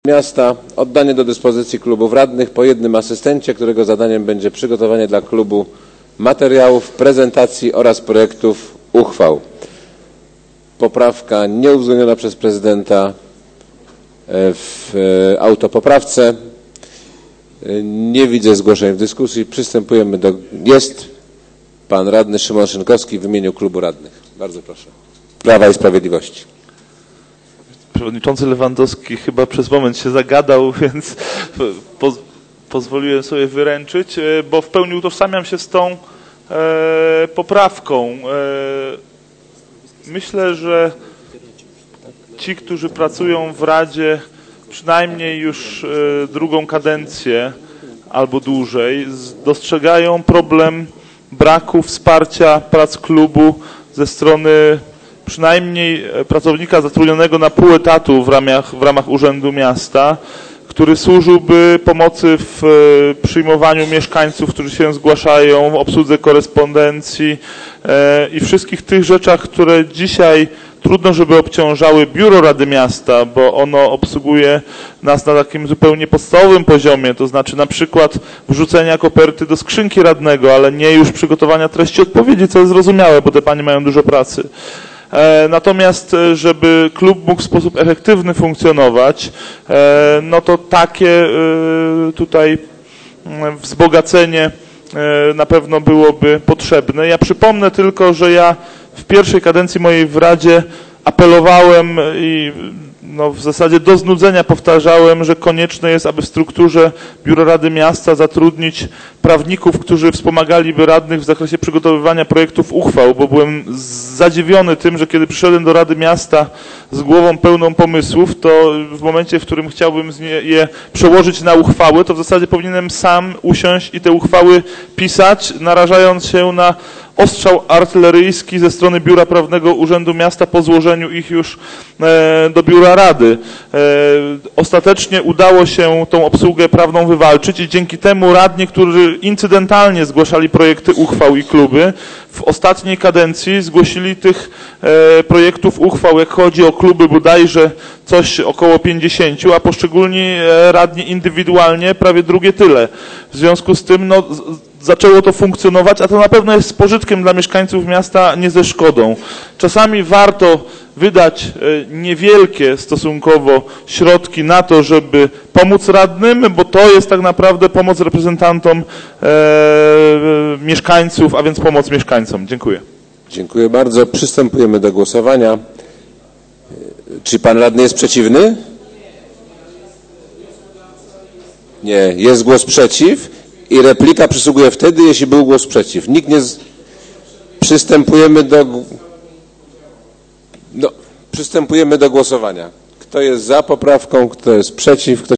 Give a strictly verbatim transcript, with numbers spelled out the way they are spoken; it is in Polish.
Miasta oddanie do dyspozycji klubów radnych po jednym asystencie, którego zadaniem będzie przygotowanie dla klubu materiałów, prezentacji oraz projektów uchwał. Poprawka nieuwzględniona przez prezydenta w autopoprawce. Nie widzę zgłoszeń w dyskusji. Przystępujemy do... Jest pan radny Szymon Szynkowski w imieniu klubu radnych. Bardzo proszę. Prawa i Sprawiedliwości. Przewodniczący Lewandowski chyba przez moment się zagadał, więc poz pozwoliłem sobie wyręczyć, bo w pełni utożsamiam się z tą e, poprawką. E, myślę, że ci, którzy pracują w Radzie przynajmniej już e, drugą kadencję albo dłużej, dostrzegają problem braku wsparcia prac klubu ze strony przynajmniej pracownika zatrudnionego na pół etatu w ramach, w ramach Urzędu Miasta, który służyłby pomocy w przyjmowaniu mieszkańców, którzy się zgłaszają, w obsłudze korespondencji e, i wszystkich tych rzeczach, które dzisiaj trudno, żeby obciążały Biuro Rady Miasta, bo ono obsługuje nas na takim zupełnie podstawowym poziomie, to znaczy na przykład wrzucenia koperty do skrzynki radnego, ale nie już przygotowania treści odpowiedzi, co jest zrozumiałe, bo te panie mają dużo pracy. Natomiast, żeby klub mógł w sposób efektywny funkcjonować, no to takie tutaj wzbogacenie na pewno byłoby potrzebne. Ja przypomnę tylko, że ja w pierwszej kadencji mojej w Radzie apelowałem i no w zasadzie do znudzenia powtarzałem, że konieczne jest, aby w strukturze Biura Rady Miasta zatrudnić prawników, którzy wspomagaliby radnych w zakresie przygotowywania projektów uchwał, bo byłem zadziwiony tym, że kiedy przyszedłem do Rady Miasta z głową pełną pomysłów, to w momencie, w którym chciałbym je przełożyć na uchwały, to w zasadzie powinienem sam usiąść i te uchwały pisać, narażając się na ostrzał artyleryjski ze strony Biura Prawnego Urzędu Miasta po złożeniu ich już e, do Biura Rady. E, ostatecznie udało się tą obsługę prawną wywalczyć i dzięki temu radni, którzy incydentalnie zgłaszali projekty uchwał i kluby, w ostatniej kadencji zgłosili tych e, projektów uchwał, jak chodzi o kluby, bodajże coś około pięćdziesięciu, a poszczególni radni indywidualnie prawie drugie tyle. W związku z tym no, zaczęło to funkcjonować, a to na pewno jest z pożytkiem dla mieszkańców miasta, nie ze szkodą. Czasami warto wydać niewielkie stosunkowo środki na to, żeby pomóc radnym, bo to jest tak naprawdę pomoc reprezentantom e, mieszkańców, a więc pomoc mieszkańcom. Dziękuję. Dziękuję bardzo. Przystępujemy do głosowania. Czy pan radny jest przeciwny? Nie. Jest głos przeciw i replika przysługuje wtedy, jeśli był głos przeciw. Nikt nie... Z... Przystępujemy do... No, przystępujemy do głosowania. Kto jest za poprawką, kto jest przeciw, kto